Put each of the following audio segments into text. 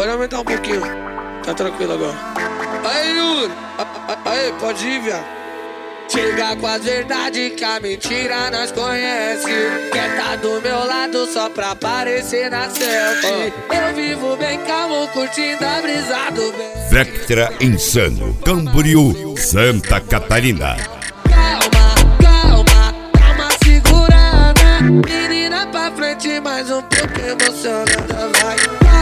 Pode aumentar um pouquinho. Tá tranquilo agora. Aí, Yuri. Aí, pode ir, viado. Chega com a verdade que a mentira nós conhece. Quer tá do meu lado só pra aparecer na selfie. Eu vivo bem calmo, curtindo a brisa do bem. Vectra Insano, Camboriú, Santa Catarina. Calma, segurada. Menina pra frente, mais um pouco emocionada. Vai,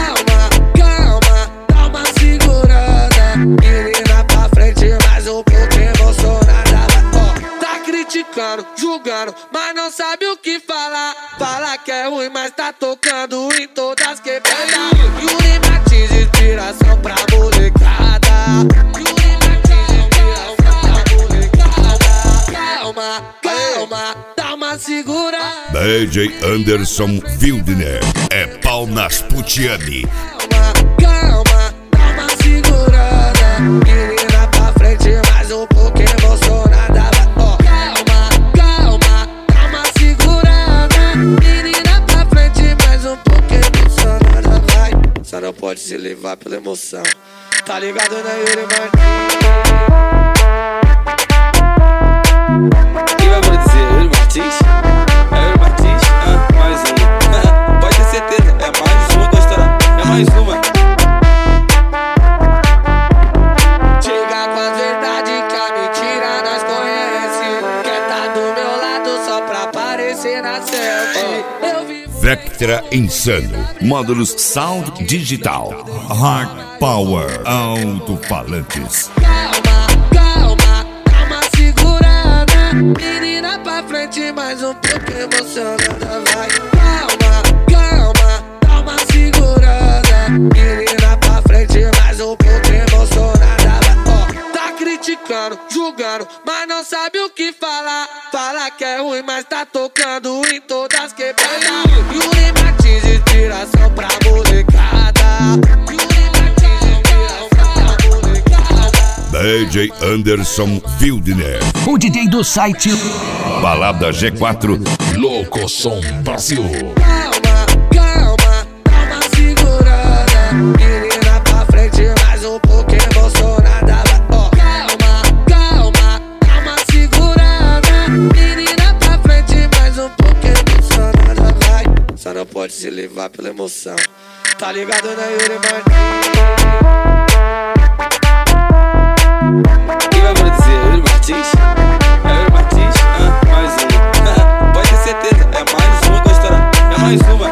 calma, segurada. Menina pra frente, mais um pouco emocionada. Tá criticando, julgando, mas não sabe o que falar. Fala que é ruim, mas tá tocando em todas quebradas. Yuri Martins, inspiração pra molecada. Yuri Martins, inspiração pra molecada. Calma, dá uma segurada. DJ Anderson Wildner, é pau nas Putiani. Calma, dá uma segurada. Menina pra frente, mais um pouco emocionada. Calma, dá uma segurada. Menina pra frente, mais um pouco emocionada. Vai, só não pode se levar pela emoção. Tá ligado, né, Yuri Martins? Quem vai dizer? Yuri Martins? É Yuri Martins? Mais uma. Pode ter certeza, é mais uma que eu estourar. É mais uma. Chega com a verdade que a mentira nós conhece. Quer tá do meu lado só pra aparecer na selfie. Eu vivo Vectra Insano, módulos Sound Digital, Hard Power, alto-falantes. Calma, segurada. Menina pra frente, mais um pouco emocionada. Vai, calma, dá uma segurada. Menina pra frente, mais um pouco emocionada. Tá criticando, julgando, mas não sabe o que falar. Fala que é ruim, mas tá tocando em todas quebradas. Yuri Martins, inspiração pra molecada. Yuri Martins, inspiração pra molecada. DJ Anderson Wildner, O DJ do site Balada G4, Louco Som Brasil. Calma, dá uma segurada. Menina pra frente, mais um pouco emocionada. Calma, dá uma segurada. Menina pra frente, mais um pouco emocionada. Vai, só não pode se levar pela emoção. Tá ligado, né, Yuri Martins? Quem vai dizer? Yuri Martins? É Yuri Martins? Mais uma. Pode ter certeza, é mais uma que eu estourar. É mais uma.